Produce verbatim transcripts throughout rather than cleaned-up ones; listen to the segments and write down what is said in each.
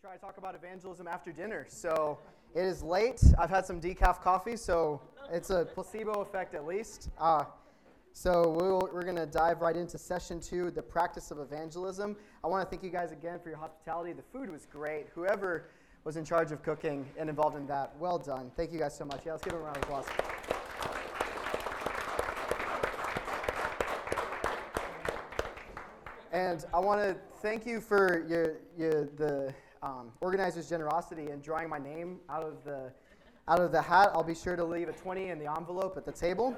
try to talk about evangelism after dinner. So it is late. I've had some decaf coffee, so it's a placebo effect at least. Uh, so we'll, we're going to dive right into session two, the practice of evangelism. I want to thank you guys again for your hospitality. The food was great. Whoever was in charge of cooking and involved in that, well done. Thank you guys so much. Yeah, let's give them a round of applause. And I want to thank you for your, your the um, organizer's generosity in drawing my name out of the out of the hat. I'll be sure to leave a twenty in the envelope at the table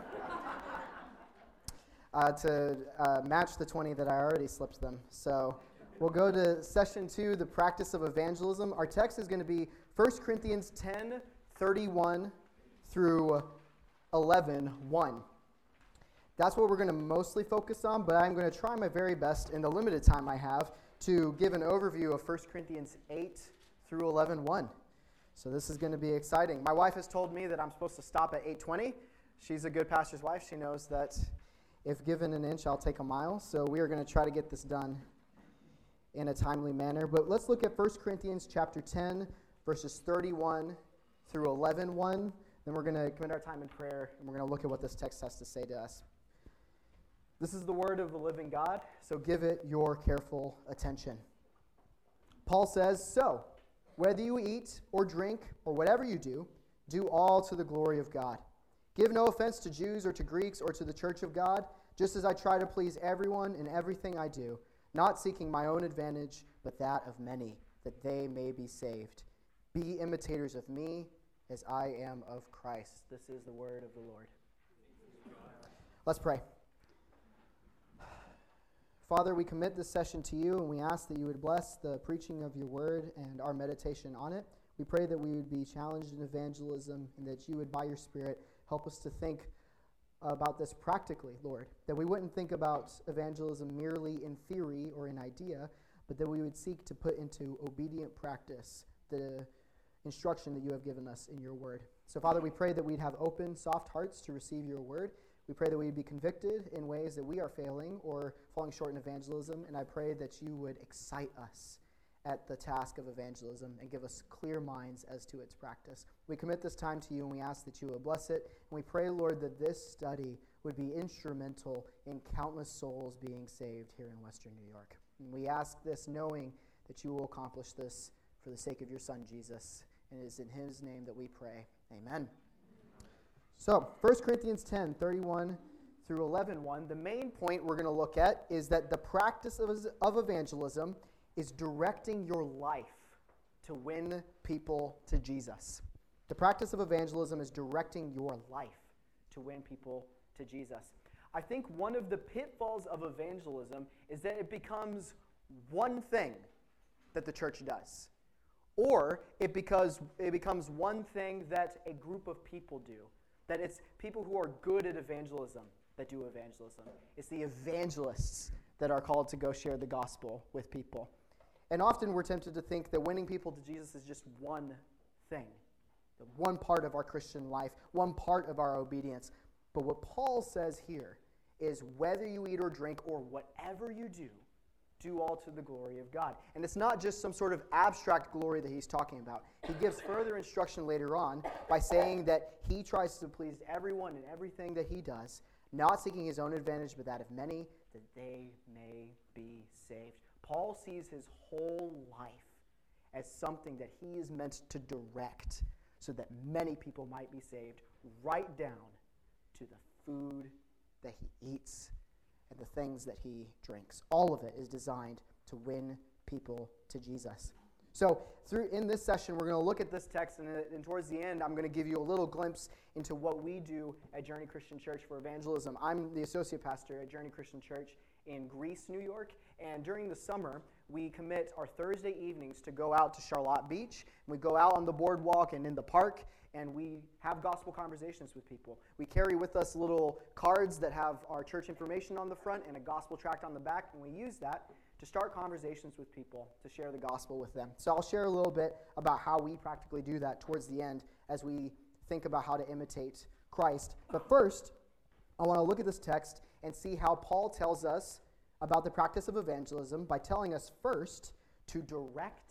uh, to uh, match the twenty that I already slipped them. So we'll go to session two, the practice of evangelism. Our text is going to be First Corinthians ten, thirty-one through eleven, one. That's what we're going to mostly focus on, but I'm going to try my very best in the limited time I have to give an overview of First Corinthians eight through eleven, one. So this is going to be exciting. My wife has told me that I'm supposed to stop at eight twenty. She's a good pastor's wife. She knows that if given an inch, I'll take a mile. So we are going to try to get this done in a timely manner. But let's look at First Corinthians chapter ten, verses thirty-one through eleven, one. Then we're going to commit our time in prayer, and we're going to look at what this text has to say to us. This is the word of the living God, so give it your careful attention. Paul says, "So, whether you eat or drink or whatever you do, do all to the glory of God. Give no offense to Jews or to Greeks or to the church of God, just as I try to please everyone in everything I do, not seeking my own advantage, but that of many, that they may be saved. Be imitators of me as I am of Christ." This is the word of the Lord. Let's pray. Father, we commit this session to you, and we ask that you would bless the preaching of your word and our meditation on it. We pray that we would be challenged in evangelism, and that you would, by your Spirit, help us to think about this practically, Lord. That we wouldn't think about evangelism merely in theory or in idea, but that we would seek to put into obedient practice the instruction that you have given us in your word. So, Father, we pray that we'd have open, soft hearts to receive your word. We pray that we'd be convicted in ways that we are failing or falling short in evangelism, and I pray that you would excite us at the task of evangelism and give us clear minds as to its practice. We commit this time to you, and we ask that you will bless it, and we pray, Lord, that this study would be instrumental in countless souls being saved here in Western New York. And we ask this knowing that you will accomplish this for the sake of your Son, Jesus, and it is in his name that we pray. Amen. So, First Corinthians ten, thirty-one through eleven, one, the main point we're going to look at is that the practice of, of evangelism is directing your life to win people to Jesus. The practice of evangelism is directing your life to win people to Jesus. I think one of the pitfalls of evangelism is that it becomes one thing that the church does. Or it, because, it becomes one thing that a group of people do. That it's people who are good at evangelism that do evangelism. It's the evangelists that are called to go share the gospel with people. And often we're tempted to think that winning people to Jesus is just one thing, one part of our Christian life, one part of our obedience. But what Paul says here is whether you eat or drink or whatever you do, do all to the glory of God. And it's not just some sort of abstract glory that he's talking about. He gives further instruction later on by saying that he tries to please everyone in everything that he does, not seeking his own advantage, but that of many, that they may be saved. Paul sees his whole life as something that he is meant to direct so that many people might be saved, right down to the food that he eats and the things that he drinks. All of it is designed to win people to Jesus. So through in this session, we're going to look at this text, and, and towards the end, I'm going to give you a little glimpse into what we do at Journey Christian Church for evangelism. I'm the associate pastor at Journey Christian Church in Greece, New York, and during the summer, we commit our Thursday evenings to go out to Charlotte Beach. We go out on the boardwalk and in the park, and we have gospel conversations with people. We carry with us little cards that have our church information on the front and a gospel tract on the back, and we use that to start conversations with people, to share the gospel with them. So I'll share a little bit about how we practically do that towards the end as we think about how to imitate Christ. But first, I want to look at this text and see how Paul tells us about the practice of evangelism by telling us first to direct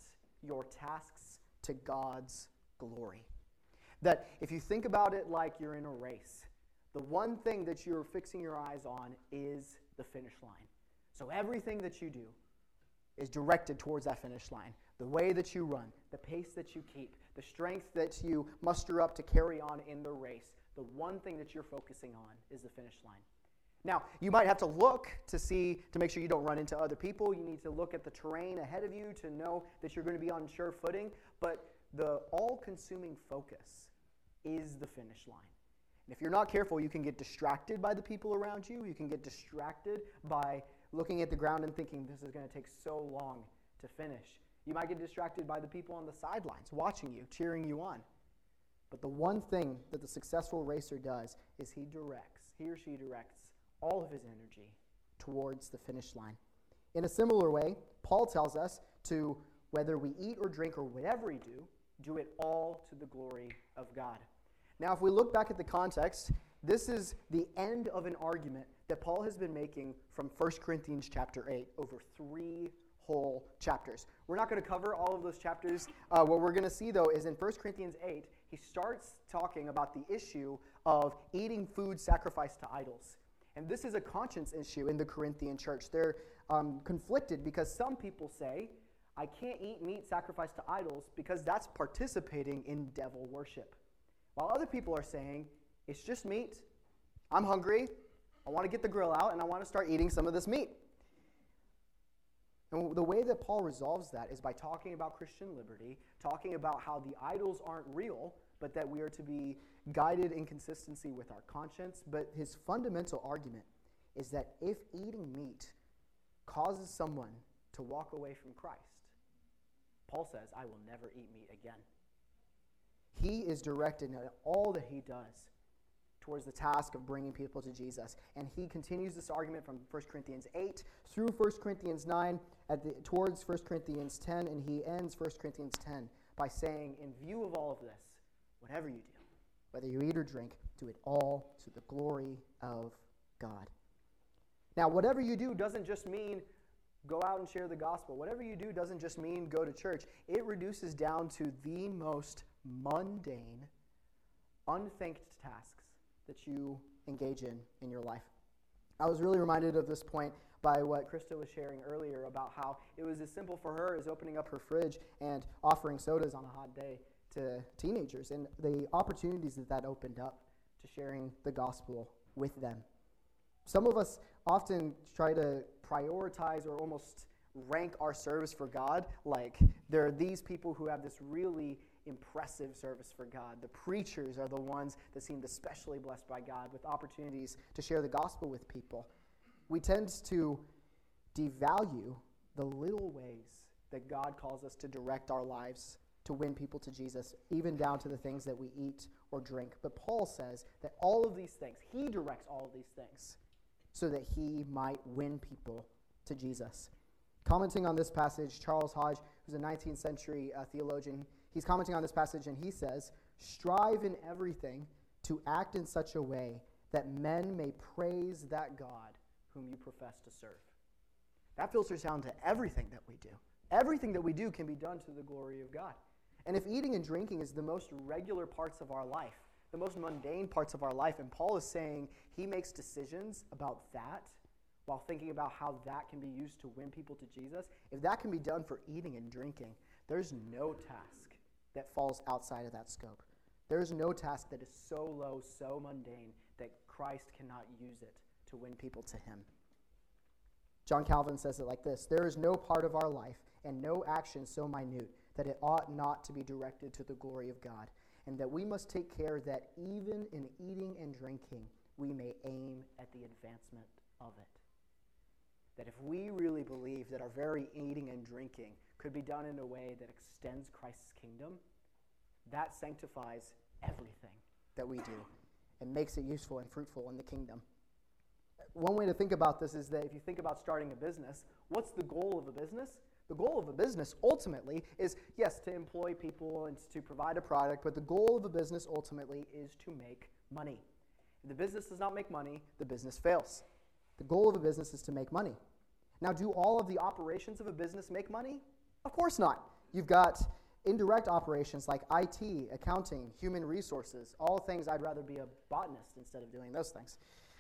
your tasks to God's glory. That if you think about it like you're in a race, the one thing that you're fixing your eyes on is the finish line. So everything that you do is directed towards that finish line. The way that you run, the pace that you keep, the strength that you muster up to carry on in the race, the one thing that you're focusing on is the finish line. Now, you might have to look to see, to make sure you don't run into other people. You need to look at the terrain ahead of you to know that you're going to be on sure footing. But the all-consuming focus is the finish line. And if you're not careful, you can get distracted by the people around you. You can get distracted by looking at the ground and thinking, this is going to take so long to finish. You might get distracted by the people on the sidelines watching you, cheering you on. But the one thing that the successful racer does is he directs, he or she directs all of his energy towards the finish line. In a similar way, Paul tells us to, whether we eat or drink or whatever we do, do it all to the glory of God. Now, if we look back at the context, this is the end of an argument that Paul has been making from First Corinthians chapter eight over three whole chapters. We're not going to cover all of those chapters. Uh, what we're going to see, though, is in First Corinthians eight, he starts talking about the issue of eating food sacrificed to idols. And this is a conscience issue in the Corinthian church. They're um, conflicted because some people say, I can't eat meat sacrificed to idols because that's participating in devil worship. While other people are saying, it's just meat. I'm hungry. I want to get the grill out and I want to start eating some of this meat. And the way that Paul resolves that is by talking about Christian liberty, talking about how the idols aren't real, but that we are to be guided in consistency with our conscience. But his fundamental argument is that if eating meat causes someone to walk away from Christ, Paul says, I will never eat meat again. He is directed in all that he does towards the task of bringing people to Jesus. And he continues this argument from First Corinthians eight through First Corinthians nine, at the, towards First Corinthians ten, and he ends First Corinthians ten by saying, in view of all of this, whatever you do, whether you eat or drink, do it all to the glory of God. Now, whatever you do doesn't just mean go out and share the gospel. Whatever you do doesn't just mean go to church. It reduces down to the most mundane, unthanked tasks that you engage in in your life. I was really reminded of this point by what Krista was sharing earlier about how it was as simple for her as opening up her fridge and offering sodas on a hot day to teenagers, and the opportunities that that opened up to sharing the gospel with them. Some of us often try to prioritize or almost rank our service for God like there are these people who have this really impressive service for God. The preachers are the ones that seemed especially blessed by God with opportunities to share the gospel with people. We tend to devalue the little ways that God calls us to direct our lives to win people to Jesus, even down to the things that we eat or drink. But Paul says that all of these things, he directs all of these things so that he might win people to Jesus. Commenting on this passage, Charles Hodge, who's a nineteenth century uh, theologian, he's commenting on this passage and he says, strive in everything to act in such a way that men may praise that God whom you profess to serve. That filters down to everything that we do. Everything that we do can be done to the glory of God. And if eating and drinking is the most regular parts of our life, the most mundane parts of our life, and Paul is saying he makes decisions about that while thinking about how that can be used to win people to Jesus, if that can be done for eating and drinking, there's no task that falls outside of that scope. There's no task that is so low, so mundane, that Christ cannot use it to win people to him. John Calvin says it like this: there is no part of our life and no action so minute that it ought not to be directed to the glory of God, and that we must take care that even in eating and drinking, we may aim at the advancement of it. That if we really believe that our very eating and drinking could be done in a way that extends Christ's kingdom, that sanctifies everything that we do and makes it useful and fruitful in the kingdom. One way to think about this is that if you think about starting a business, what's the goal of a business? The goal of a business ultimately is, yes, to employ people and to provide a product, but the goal of a business ultimately is to make money. If the business does not make money, the business fails. The goal of a business is to make money. Now, do all of the operations of a business make money? Of course not. You've got indirect operations like I T, accounting, human resources, all things I'd rather be a botanist instead of doing those things.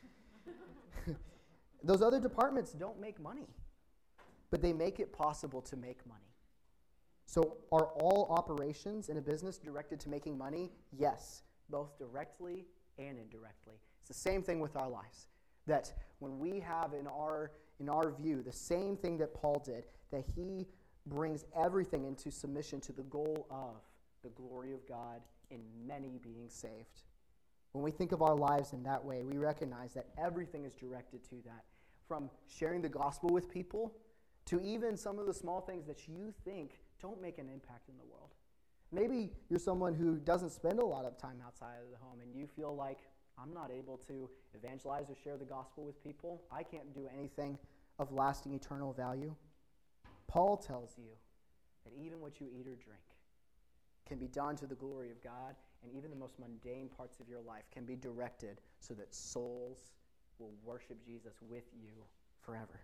Those other departments don't make money, but they make it possible to make money. So are all operations in a business directed to making money? Yes, both directly and indirectly. It's the same thing with our lives. That when we have in our in our view the same thing that Paul did, that he brings everything into submission to the goal of the glory of God in many being saved. When we think of our lives in that way, we recognize that everything is directed to that. From sharing the gospel with people to even some of the small things that you think don't make an impact in the world. Maybe you're someone who doesn't spend a lot of time outside of the home and you feel like, I'm not able to evangelize or share the gospel with people. I can't do anything of lasting eternal value. Paul tells you that even what you eat or drink can be done to the glory of God, and even the most mundane parts of your life can be directed so that souls will worship Jesus with you forever.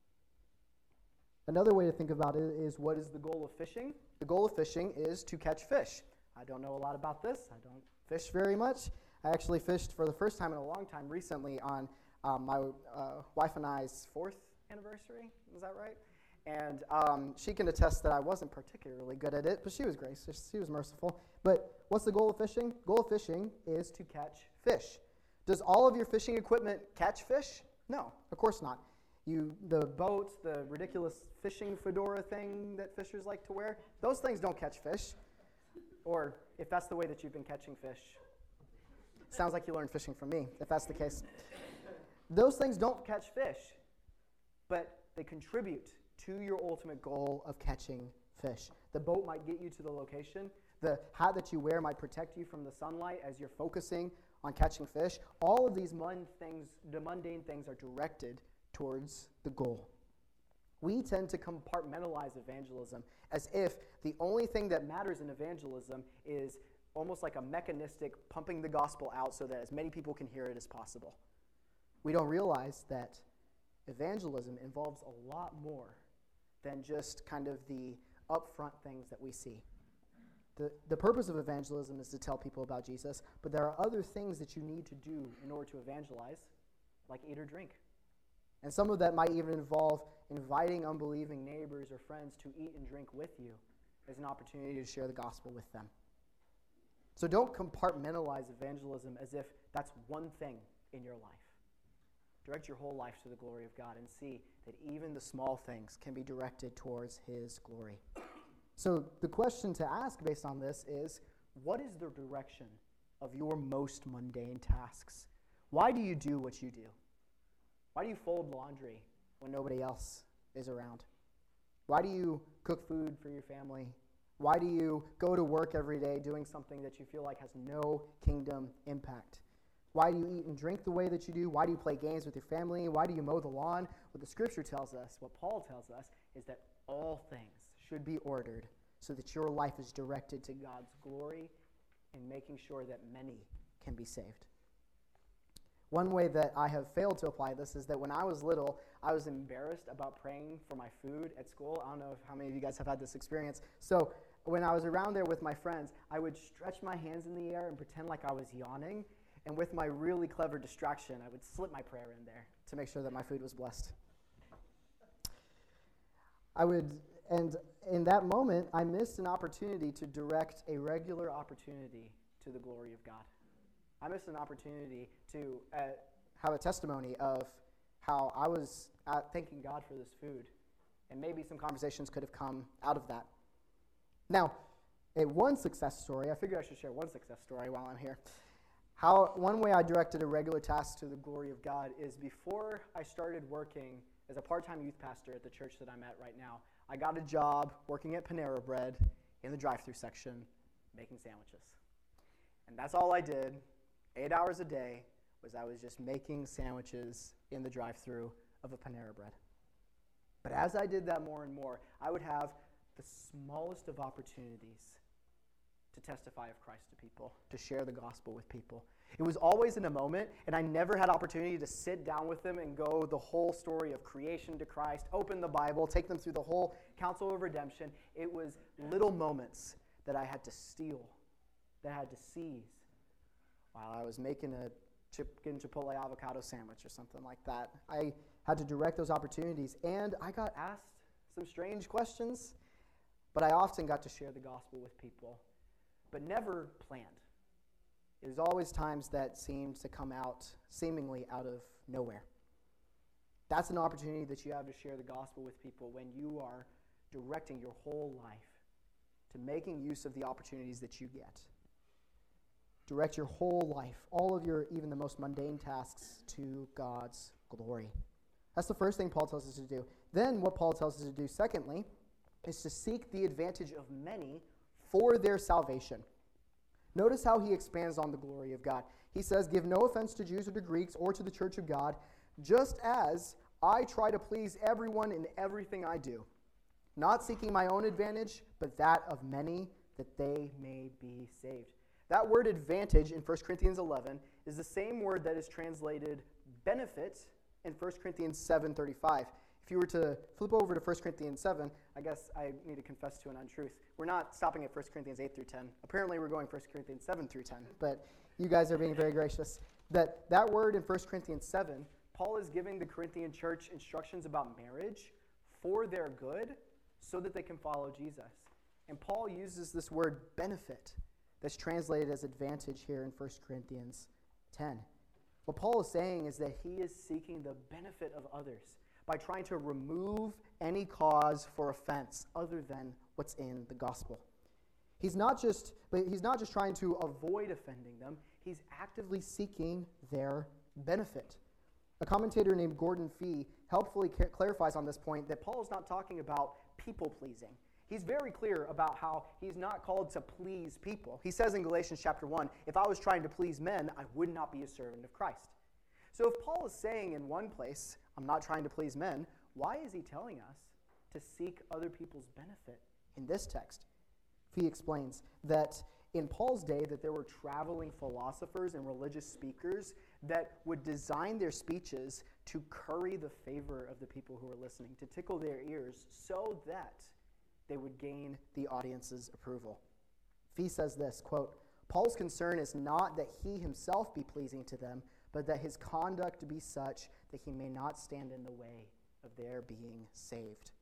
Another way to think about it is, what is the goal of fishing? The goal of fishing is to catch fish. I don't know a lot about this. I don't fish very much. I actually fished for the first time in a long time recently on um, my uh, wife and I's fourth anniversary. Is that right? And um, she can attest that I wasn't particularly good at it, but she was gracious. She was merciful. But what's the goal of fishing? The goal of fishing is to catch fish. Does all of your fishing equipment catch fish? No, of course not. You, the boats, the ridiculous fishing fedora thing that fishers like to wear, those things don't catch fish. Or if that's the way that you've been catching fish, sounds like you learned fishing from me, if that's the case. Those things don't catch fish, but they contribute to your ultimate goal of catching fish. The boat might get you to the location. The hat that you wear might protect you from the sunlight as you're focusing on catching fish. All of these mundane things, the mundane things are directed towards the goal. We tend to compartmentalize evangelism as if the only thing that matters in evangelism is almost like a mechanistic pumping the gospel out so that as many people can hear it as possible. We don't realize that evangelism involves a lot more than just kind of the upfront things that we see. The, the purpose of evangelism is to tell people about Jesus, but there are other things that you need to do in order to evangelize, like eat or drink. And some of that might even involve inviting unbelieving neighbors or friends to eat and drink with you as an opportunity to share the gospel with them. So don't compartmentalize evangelism as if that's one thing in your life. Direct your whole life to the glory of God and see that even the small things can be directed towards His glory. So the question to ask based on this is, what is the direction of your most mundane tasks? Why do you do what you do? Why do you fold laundry when nobody else is around? Why do you cook food for your family? Why do you go to work every day doing something that you feel like has no kingdom impact? Why do you eat and drink the way that you do? Why do you play games with your family? Why do you mow the lawn? What the Scripture tells us, what Paul tells us, is that all things should be ordered so that your life is directed to God's glory and making sure that many can be saved. One way that I have failed to apply this is that when I was little, I was embarrassed about praying for my food at school. I don't know if how many of you guys have had this experience. So when I was around there with my friends, I would stretch my hands in the air and pretend like I was yawning. And with my really clever distraction, I would slip my prayer in there to make sure that my food was blessed. I would, and in that moment, I missed an opportunity to direct a regular opportunity to the glory of God. I missed an opportunity to uh, have a testimony of how I was uh, thanking God for this food. And maybe some conversations could have come out of that. Now, a one success story, I figure I should share one success story while I'm here. How one way I directed a regular task to the glory of God is before I started working as a part-time youth pastor at the church that I'm at right now, I got a job working at Panera Bread in the drive-thru section making sandwiches. And that's all I did, eight hours a day, was I was just making sandwiches in the drive-thru of a Panera Bread. But as I did that more and more, I would have the smallest of opportunities to testify of Christ to people, to share the gospel with people. It was always in a moment, and I never had opportunity to sit down with them and go the whole story of creation to Christ, open the Bible, take them through the whole counsel of redemption. It was little moments that I had to steal, that I had to seize while I was making a chicken chipotle avocado sandwich or something like that. I had to direct those opportunities, and I got asked some strange questions, but I often got to share the gospel with people, but never planned. It was always times that seemed to come out seemingly out of nowhere. That's an opportunity that you have to share the gospel with people when you are directing your whole life to making use of the opportunities that you get. Direct your whole life, all of your, even the most mundane tasks, to God's glory. That's the first thing Paul tells us to do. Then what Paul tells us to do, secondly, is to seek the advantage of many for their salvation. Notice how he expands on the glory of God. He says, give no offense to Jews or to Greeks or to the church of God, just as I try to please everyone in everything I do, not seeking my own advantage, but that of many, that they may be saved. That word advantage in First Corinthians eleven is the same word that is translated benefit in First Corinthians seven thirty-five. If you were to flip over to First Corinthians seven, I guess I need to confess to an untruth. We're not stopping at First Corinthians eight through ten. Apparently we're going First Corinthians seven through ten, but you guys are being very gracious. That, that word in First Corinthians seven, Paul is giving the Corinthian church instructions about marriage for their good so that they can follow Jesus. And Paul uses this word benefit that's translated as advantage here in First Corinthians ten. What Paul is saying is that he is seeking the benefit of others by trying to remove any cause for offense other than what's in the gospel. He's not just, but he's not just trying to avoid offending them, he's actively seeking their benefit. A commentator named Gordon Fee helpfully ca- clarifies on this point that Paul is not talking about people-pleasing. He's very clear about how he's not called to please people. He says in Galatians chapter one, if I was trying to please men, I would not be a servant of Christ. So if Paul is saying in one place, I'm not trying to please men, why is he telling us to seek other people's benefit in this text? He explains that in Paul's day that there were traveling philosophers and religious speakers that would design their speeches to curry the favor of the people who were listening, to tickle their ears so that they would gain the audience's approval. Fee says this, quote, Paul's concern is not that he himself be pleasing to them, but that his conduct be such that he may not stand in the way of their being saved.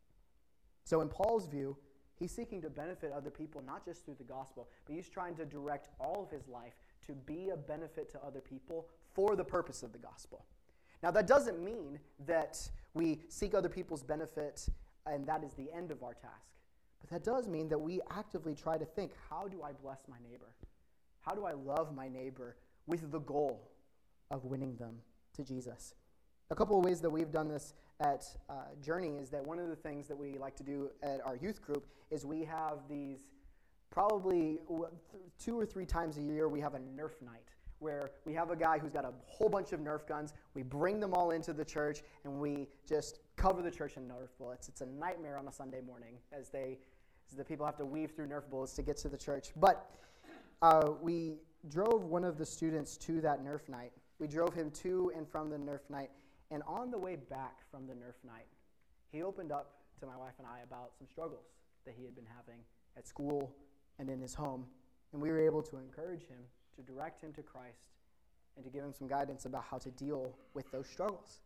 So in Paul's view, he's seeking to benefit other people, not just through the gospel, but he's trying to direct all of his life to be a benefit to other people for the purpose of the gospel. Now, that doesn't mean that we seek other people's benefit and that is the end of our task. But that does mean that we actively try to think, how do I bless my neighbor? How do I love my neighbor with the goal of winning them to Jesus? A couple of ways that we've done this at uh, Journey is that one of the things that we like to do at our youth group is we have these probably two or three times a year we have a Nerf night where we have a guy who's got a whole bunch of Nerf guns. We bring them all into the church and we just cover the church in Nerf bullets. It's a nightmare on a Sunday morning as they as the people have to weave through Nerf bullets to get to the church. But uh, we drove one of the students to that Nerf night. We drove him to and from the Nerf night. And on the way back from the Nerf night, he opened up to my wife and I about some struggles that he had been having at school and in his home. And we were able to encourage him, to direct him to Christ, and to give him some guidance about how to deal with those struggles.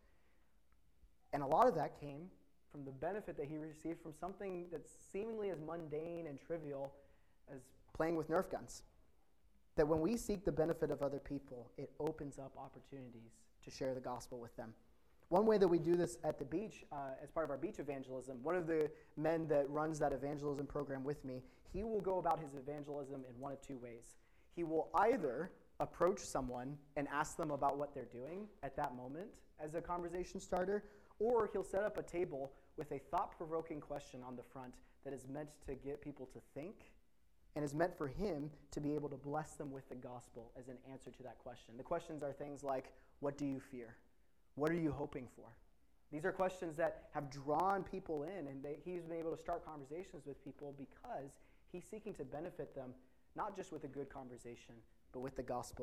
And a lot of that came from the benefit that he received from something that's seemingly as mundane and trivial as playing with Nerf guns. That when we seek the benefit of other people, it opens up opportunities to share the gospel with them. One way that we do this at the beach, uh, as part of our beach evangelism, one of the men that runs that evangelism program with me, he will go about his evangelism in one of two ways. He will either approach someone and ask them about what they're doing at that moment as a conversation starter, or he'll set up a table with a thought-provoking question on the front that is meant to get people to think and is meant for him to be able to bless them with the gospel as an answer to that question. The questions are things like, what do you fear? What are you hoping for? These are questions that have drawn people in, and they, he's been able to start conversations with people because he's seeking to benefit them, not just with a good conversation, but with the gospel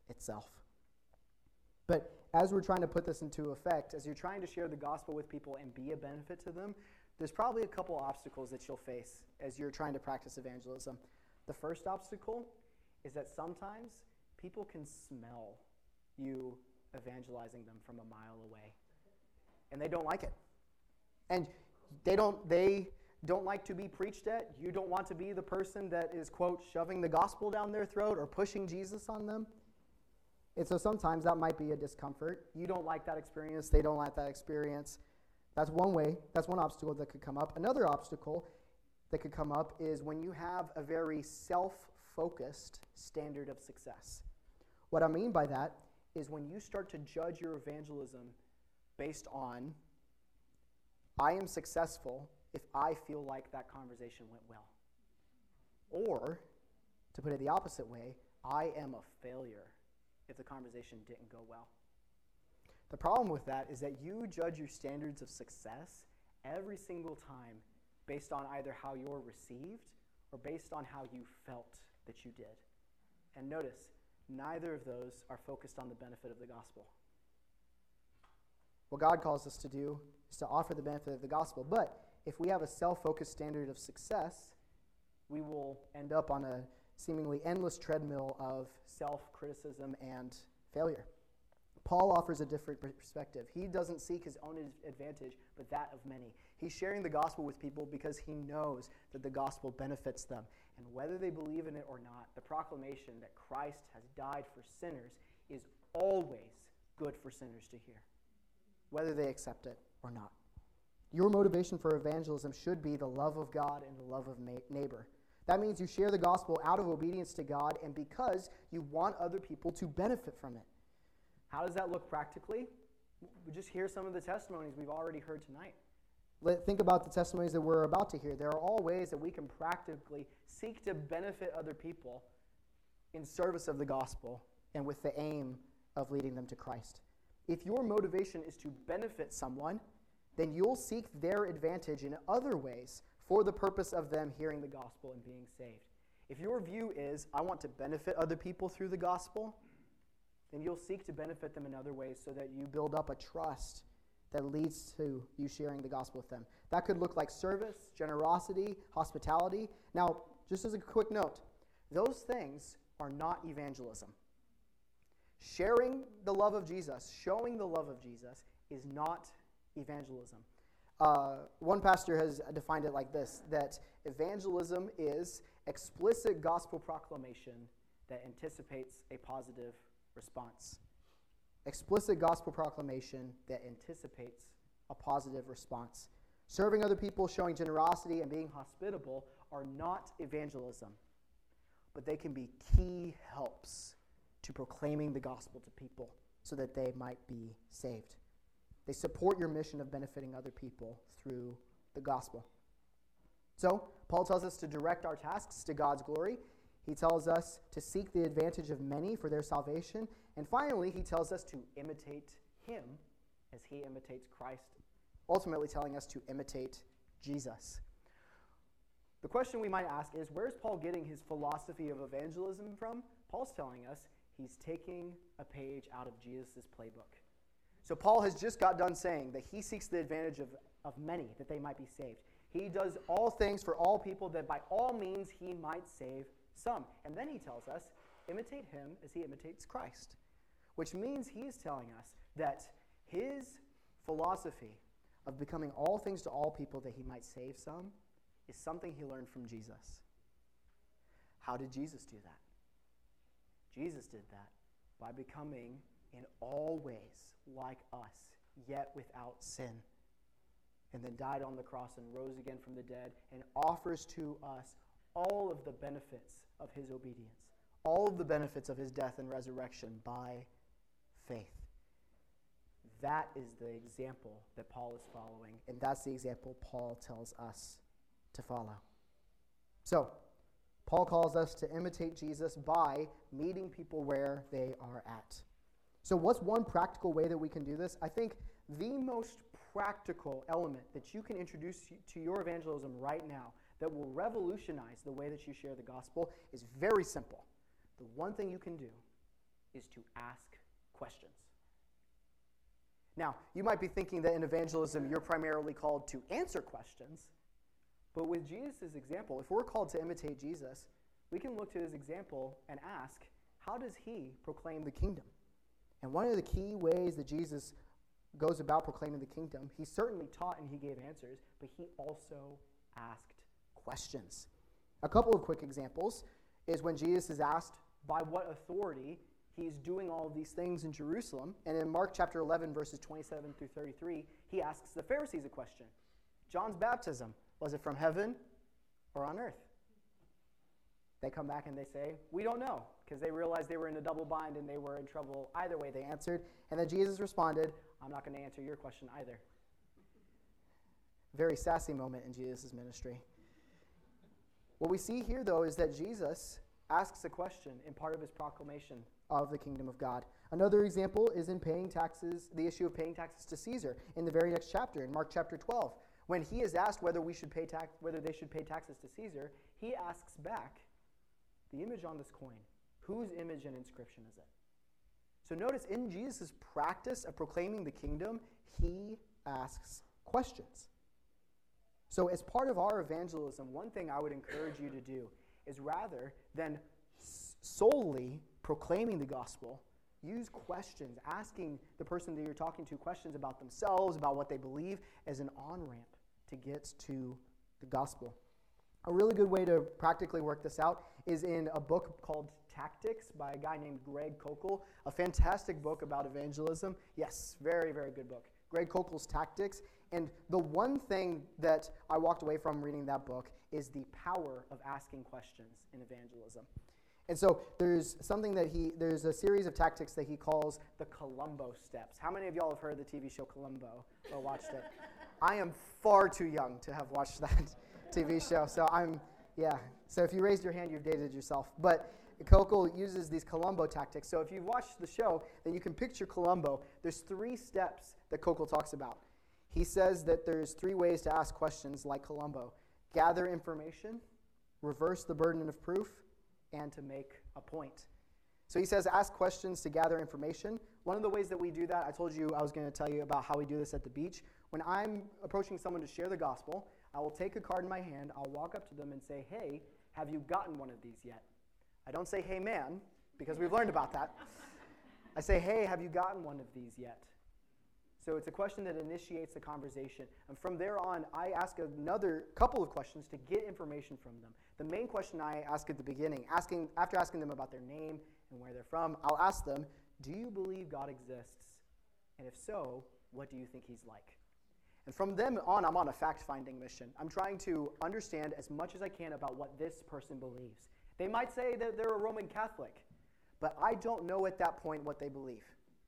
itself. But as we're trying to put this into effect, as you're trying to share the gospel with people and be a benefit to them, there's probably a couple obstacles that you'll face as you're trying to practice evangelism. The first obstacle is that sometimes people can smell you evangelizing them from a mile away, and they don't like it. And they don't they don't like to be preached at. You don't want to be the person that is, quote, shoving the gospel down their throat or pushing Jesus on them. And so sometimes that might be a discomfort. You don't like that experience. They don't like that experience. That's one way. That's one obstacle that could come up. Another obstacle that could come up is when you have a very self-focused standard of success. What I mean by that is when you start to judge your evangelism based on, I am successful if I feel like that conversation went well. Or, to put it the opposite way, I am a failure if the conversation didn't go well. The problem with that is that you judge your standards of success every single time based on either how you're received or based on how you felt that you did. And notice, neither of those are focused on the benefit of the gospel. What God calls us to do is to offer the benefit of the gospel. But if we have a self-focused standard of success, we will end up on a seemingly endless treadmill of self-criticism and failure. Paul offers a different perspective. He doesn't seek his own advantage, but that of many. He's sharing the gospel with people because he knows that the gospel benefits them. And whether they believe in it or not, the proclamation that Christ has died for sinners is always good for sinners to hear, whether they accept it or not. Your motivation for evangelism should be the love of God and the love of ma- neighbor. That means you share the gospel out of obedience to God and because you want other people to benefit from it. How does that look practically? We just hear some of the testimonies we've already heard tonight. Let, think about the testimonies that we're about to hear. There are all ways that we can practically seek to benefit other people in service of the gospel and with the aim of leading them to Christ. If your motivation is to benefit someone, then you'll seek their advantage in other ways for the purpose of them hearing the gospel and being saved. If your view is, I want to benefit other people through the gospel, then you'll seek to benefit them in other ways so that you build up a trust that leads to you sharing the gospel with them. That could look like service, generosity, hospitality. Now, just as a quick note, those things are not evangelism. Sharing the love of Jesus, showing the love of Jesus, is not evangelism. Uh, one pastor has defined it like this, that evangelism is explicit gospel proclamation that anticipates a positive response. Explicit gospel proclamation that anticipates a positive response. Serving other people, showing generosity, and being hospitable are not evangelism, but they can be key helps to proclaiming the gospel to people so that they might be saved. They support your mission of benefiting other people through the gospel. So, Paul tells us to direct our tasks to God's glory. He tells us to seek the advantage of many for their salvation. And finally, he tells us to imitate him as he imitates Christ, ultimately telling us to imitate Jesus. The question we might ask is, where's Paul getting his philosophy of evangelism from? Paul's telling us he's taking a page out of Jesus' playbook. So Paul has just got done saying that he seeks the advantage of, of many, that they might be saved. He does all things for all people, that by all means he might save some. And then he tells us, imitate him as he imitates Christ. Which means he is telling us that his philosophy of becoming all things to all people that he might save some is something he learned from Jesus. How did Jesus do that? Jesus did that by becoming in all ways like us, yet without sin. And then died on the cross and rose again from the dead and offers to us all of the benefits of his obedience, all of the benefits of his death and resurrection by faith. That is the example that Paul is following, and that's the example Paul tells us to follow. So, Paul calls us to imitate Jesus by meeting people where they are at. So what's one practical way that we can do this? I think the most practical element that you can introduce to your evangelism right now that will revolutionize the way that you share the gospel is very simple. The one thing you can do is to ask questions. Now, you might be thinking that in evangelism you're primarily called to answer questions, but with Jesus' example, if we're called to imitate Jesus, we can look to his example and ask, how does he proclaim the kingdom? And one of the key ways that Jesus goes about proclaiming the kingdom, he certainly taught and he gave answers, but he also asked questions. A couple of quick examples is when Jesus is asked by what authority he's doing all of these things in Jerusalem. And in Mark chapter eleven, verses twenty-seven through thirty-three, he asks the Pharisees a question. John's baptism, was it from heaven or on earth? They come back and they say, we don't know, because they realized they were in a double bind and they were in trouble either way they answered. And then Jesus responded, I'm not going to answer your question either. Very sassy moment in Jesus' ministry. What we see here, though, is that Jesus asks a question in part of his proclamation of the kingdom of God. Another example is in paying taxes, the issue of paying taxes to Caesar in the very next chapter, in Mark chapter twelve. When he is asked whether we should pay tax, whether they should pay taxes to Caesar, he asks back, the image on this coin, whose image and inscription is it? So notice in Jesus' practice of proclaiming the kingdom, he asks questions. So as part of our evangelism, one thing I would encourage you to do is rather than solely proclaiming the gospel, use questions, asking the person that you're talking to questions about themselves, about what they believe, as an on-ramp to get to the gospel. A really good way to practically work this out is in a book called Tactics by a guy named Greg Koukl, a fantastic book about evangelism. Yes, very, very good book. Greg Koukl's Tactics. And the one thing that I walked away from reading that book is the power of asking questions in evangelism. And so there's something that he, there's a series of tactics that he calls the Columbo steps. How many of y'all have heard of the T V show Columbo or watched it? I am far too young to have watched that T V show, so I'm, yeah. So if you raised your hand, you've dated yourself. But Koukl uses these Columbo tactics. So if you've watched the show, then you can picture Columbo. There's three steps that Koukl talks about. He says that there's three ways to ask questions like Columbo. Gather information, reverse the burden of proof, and to make a point. So he says ask questions to gather information. One of the ways that we do that, I told you I was going to tell you about how we do this at the beach. When I'm approaching someone to share the gospel, I will take a card in my hand, I'll walk up to them and say, hey, have you gotten one of these yet? I don't say, hey, man, because we've learned about that. I say, hey, have you gotten one of these yet? So it's a question that initiates the conversation. And from there on, I ask another couple of questions to get information from them. The main question I ask at the beginning, asking after asking them about their name and where they're from, I'll ask them, do you believe God exists? And if so, what do you think he's like? And from then on, I'm on a fact-finding mission. I'm trying to understand as much as I can about what this person believes. They might say that they're a Roman Catholic, but I don't know at that point what they believe.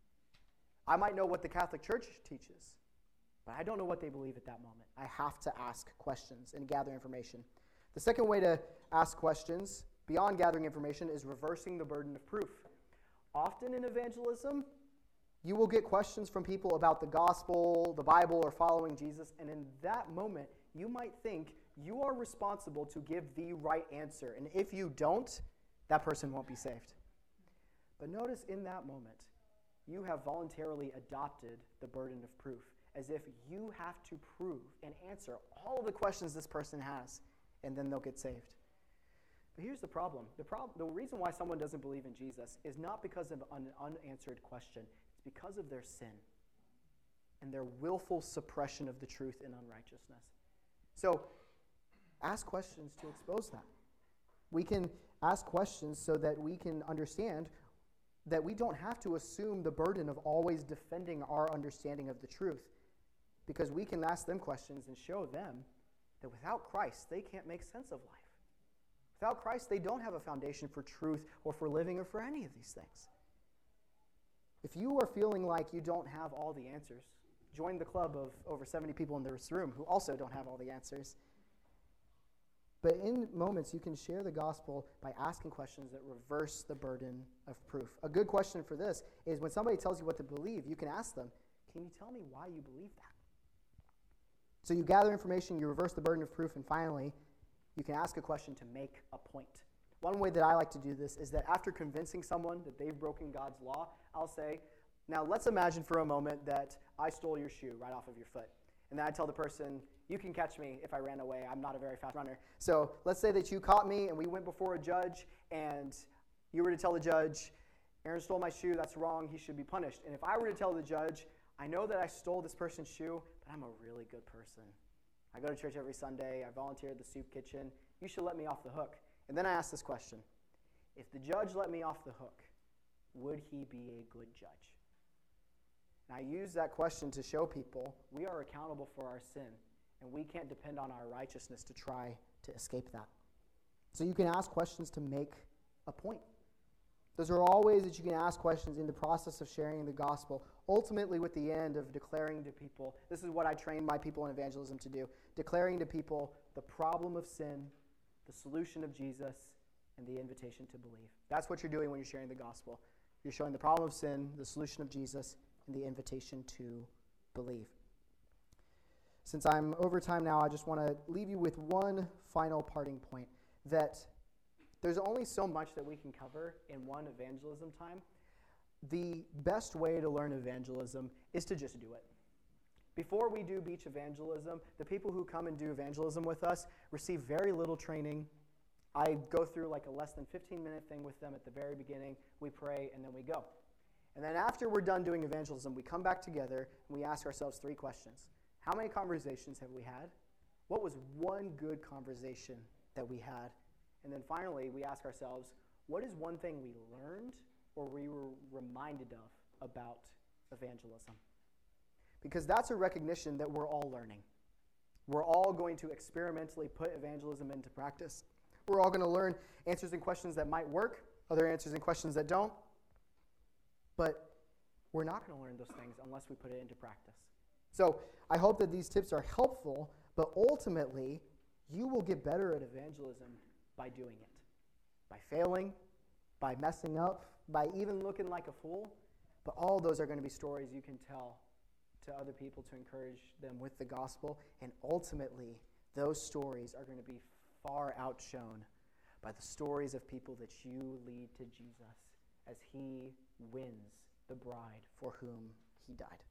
I might know what the Catholic Church teaches, but I don't know what they believe at that moment. I have to ask questions and gather information. The second way to ask questions, beyond gathering information, is reversing the burden of proof. Often in evangelism, you will get questions from people about the gospel, the Bible, or following Jesus, and in that moment, you might think you are responsible to give the right answer, and if you don't, that person won't be saved. But notice in that moment, you have voluntarily adopted the burden of proof, as if you have to prove and answer all of the questions this person has, and then they'll get saved. But here's the problem. The problem, the reason why someone doesn't believe in Jesus is not because of an unanswered question. It's because of their sin and their willful suppression of the truth in unrighteousness. So ask questions to expose that. We can ask questions so that we can understand that we don't have to assume the burden of always defending our understanding of the truth, because we can ask them questions and show them that without Christ, they can't make sense of life. Without Christ, they don't have a foundation for truth or for living or for any of these things. If you are feeling like you don't have all the answers, join the club of over seventy people in this room who also don't have all the answers. But in moments, you can share the gospel by asking questions that reverse the burden of proof. A good question for this is when somebody tells you what to believe, you can ask them, can you tell me why you believe that? So you gather information, you reverse the burden of proof, and finally, you can ask a question to make a point. One way that I like to do this is that after convincing someone that they've broken God's law, I'll say, now let's imagine for a moment that I stole your shoe right off of your foot. And then I tell the person, you can catch me if I ran away. I'm not a very fast runner. So let's say that you caught me and we went before a judge and you were to tell the judge, Aaron stole my shoe, that's wrong, he should be punished. And if I were to tell the judge, I know that I stole this person's shoe, but I'm a really good person. I go to church every Sunday, I volunteer at the soup kitchen, you should let me off the hook. And then I ask this question, if the judge let me off the hook, would he be a good judge? And I use that question to show people we are accountable for our sin, and we can't depend on our righteousness to try to escape that. So you can ask questions to make a point. Those are all ways that you can ask questions in the process of sharing the gospel, ultimately with the end of declaring to people, this is what I train my people in evangelism to do, declaring to people the problem of sin, the solution of Jesus, and the invitation to believe. That's what you're doing when you're sharing the gospel. You're showing the problem of sin, the solution of Jesus, and the invitation to believe. Since I'm over time now, I just want to leave you with one final parting point, that there's only so much that we can cover in one evangelism time. The best way to learn evangelism is to just do it. Before we do beach evangelism, the people who come and do evangelism with us receive very little training. I go through like a less than fifteen minute thing with them at the very beginning. We pray, and then we go. And then after we're done doing evangelism, we come back together and we ask ourselves three questions. How many conversations have we had? What was one good conversation that we had? And then finally, we ask ourselves, what is one thing we learned or we were reminded of about evangelism? Because that's a recognition that we're all learning. We're all going to experimentally put evangelism into practice. We're all going to learn answers and questions that might work, other answers and questions that don't. But we're not going to learn those things unless we put it into practice. So I hope that these tips are helpful, but ultimately, you will get better at evangelism by doing it. By failing, by messing up, by even looking like a fool. But all those are going to be stories you can tell to other people to encourage them with the gospel. And ultimately, those stories are going to be far outshone by the stories of people that you lead to Jesus as he wins the bride for whom he died.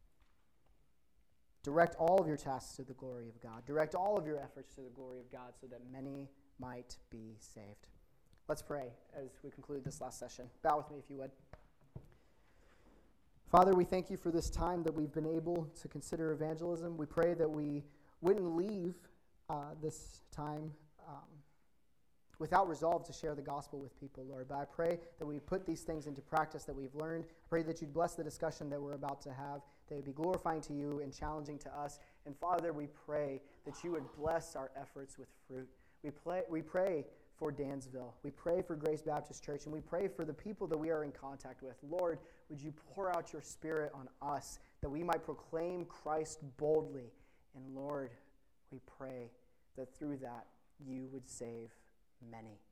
Direct all of your tasks to the glory of God. Direct all of your efforts to the glory of God so that many might be saved. Let's pray as we conclude this last session. Bow with me if you would. Father, we thank you for this time that we've been able to consider evangelism. We pray that we wouldn't leave uh, this time um, without resolve to share the gospel with people, Lord. But I pray that we put these things into practice that we've learned. I pray that you'd bless the discussion that we're about to have, that it would be glorifying to you and challenging to us. And Father, we pray that you would bless our efforts with fruit. We, play, we pray for Dansville. We pray for Grace Baptist Church, and we pray for the people that we are in contact with. Lord, would you pour out your Spirit on us that we might proclaim Christ boldly. And Lord, we pray that through that you would save many.